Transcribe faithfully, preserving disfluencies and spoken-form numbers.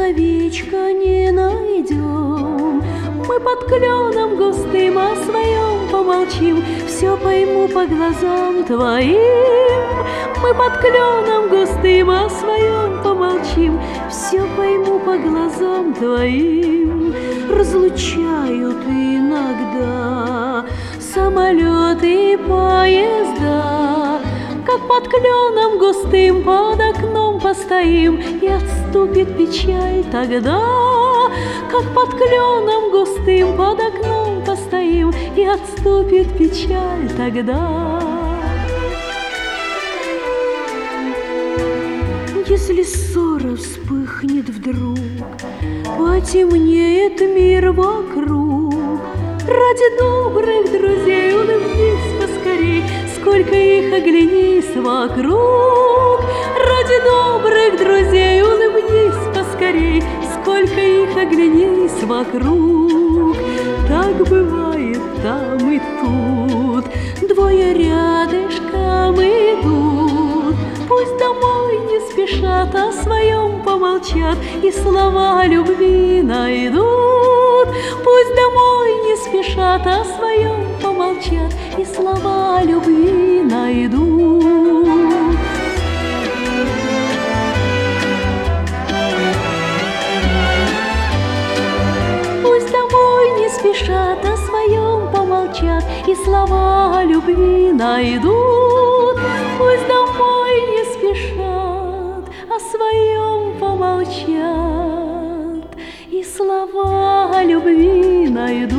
словечко не найдем. Мы под кленом густым о своем помолчим, все пойму по глазам твоим. Мы под кленом густым о своем помолчим, все пойму по глазам твоим. Разлучают иногда самолеты и поезда, как под кленом густым под окном постоим, и отступит печаль тогда. Как под кленом густым под окном постоим, и отступит печаль тогда. Если ссора вспыхнет вдруг, потемнеет мир вокруг, ради добрых друзей улыбнись поскорей, сколько их оглянись вокруг. Ради добрых друзей улыбнись поскорей, сколько их оглянись вокруг. Так бывает там и тут, двое рядышком идут. Пусть домой не спешат, о своем помолчат и слова любви найдут. Пусть домой не спешат, о своем помолчат и слова любви найдут. Пусть домой не спешат, о своем помолчат и слова любви найдут. Пусть домой не спешат, о своем помолчат и слова любви найдут.